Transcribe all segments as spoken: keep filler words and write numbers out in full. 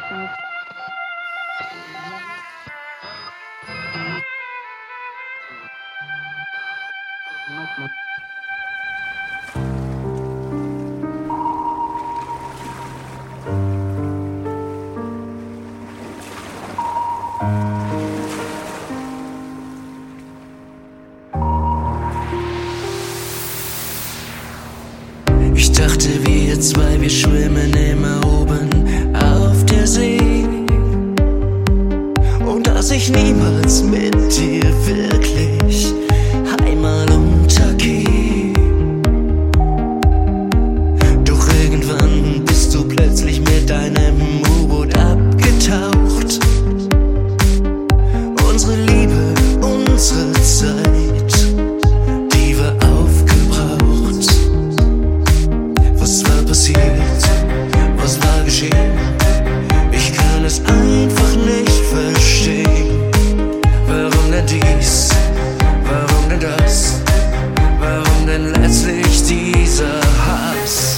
Ich dachte, wir zwei, wir schwimmen immer oben auf der See und dass ich niemals mit dir wirklich einmal untergehe. Doch irgendwann bist du plötzlich mit deinem U-Boot abgetaucht. Unsere Liebe, unsere Zeit, die war aufgebraucht. Was war passiert? Was war geschehen? Ich kann es einfach nicht verstehen. Warum denn dies? Warum denn das? Warum denn letztlich dieser Hass?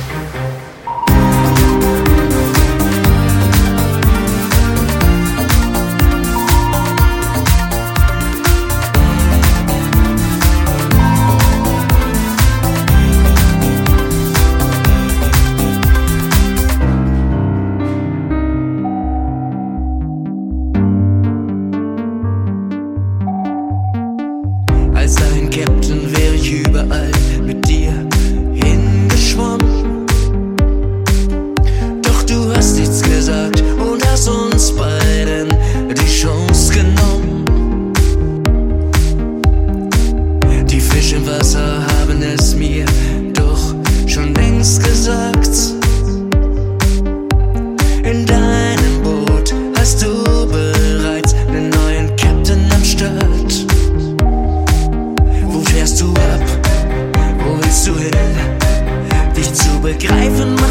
Als dein Captain wäre ich überall mit dir hingeschwommen. Doch du hast nichts gesagt und hast uns beiden die Chance genommen. Die Fische im Wasser haben es mir doch schon längst gesagt. In deinem Boot hast du bereits einen neuen Captain am Start. Wo fährst du ab? Wo willst du hin? Dich zu begreifen